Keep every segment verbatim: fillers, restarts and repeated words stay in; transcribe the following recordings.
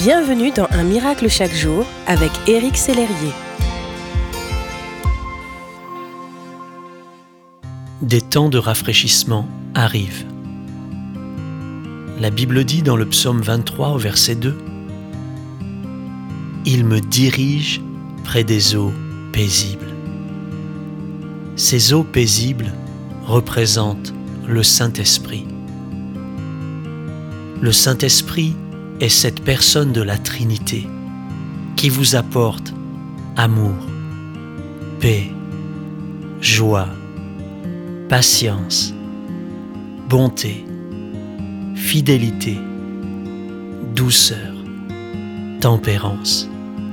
Bienvenue dans Un miracle chaque jour avec Éric Sellerier. Des temps de rafraîchissement arrivent. La Bible dit dans le psaume vingt-trois au verset deux « Il me dirige près des eaux paisibles ». Ces eaux paisibles représentent le Saint-Esprit. Le Saint-Esprit est cette personne de la Trinité qui vous apporte amour, paix, joie, patience, bonté, fidélité, douceur, tempérance.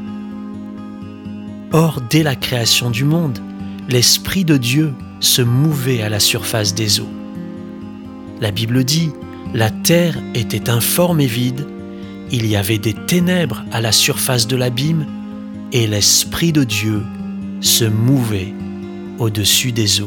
Or, dès la création du monde, l'Esprit de Dieu se mouvait à la surface des eaux. La Bible dit « La terre était informe et vide, il y avait des ténèbres à la surface de l'abîme, et l'Esprit de Dieu se mouvait au-dessus des eaux. »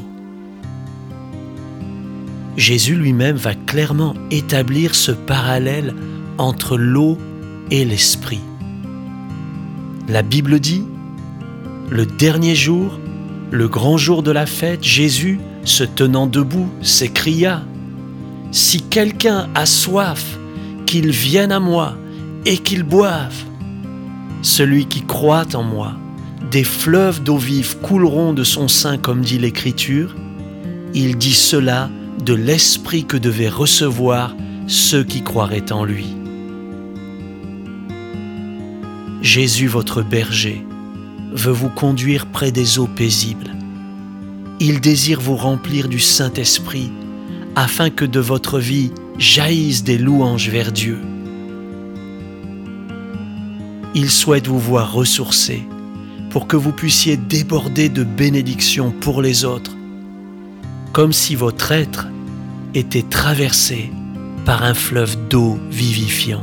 Jésus lui-même va clairement établir ce parallèle entre l'eau et l'Esprit. La Bible dit « Le dernier jour, le grand jour de la fête, Jésus, se tenant debout, s'écria « Si quelqu'un a soif, qu'il vienne à moi et qu'il boive. Celui qui croit en moi, des fleuves d'eau vive couleront de son sein, comme dit l'Écriture. Il dit cela de l'Esprit que devaient recevoir ceux qui croiraient en lui. » Jésus, votre berger, veut vous conduire près des eaux paisibles. Il désire vous remplir du Saint-Esprit afin que de votre vie jaillissent des louanges vers Dieu. Il souhaite vous voir ressourcés pour que vous puissiez déborder de bénédictions pour les autres, comme si votre être était traversé par un fleuve d'eau vivifiant.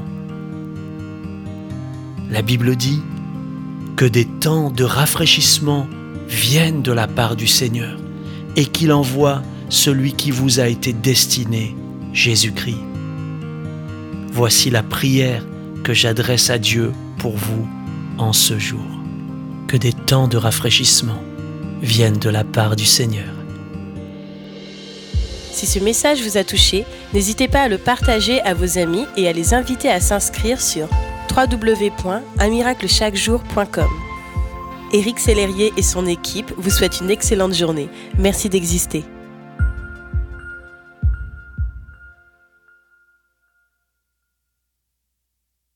La Bible dit que des temps de rafraîchissement viennent de la part du Seigneur et qu'il envoie celui qui vous a été destiné, Jésus-Christ. Voici la prière que j'adresse à Dieu pour vous en ce jour. Que des temps de rafraîchissement viennent de la part du Seigneur. Si ce message vous a touché, n'hésitez pas à le partager à vos amis et à les inviter à s'inscrire sur w w w point un miracle chaque jour point com. Éric Sellerier et son équipe vous souhaitent une excellente journée. Merci d'exister.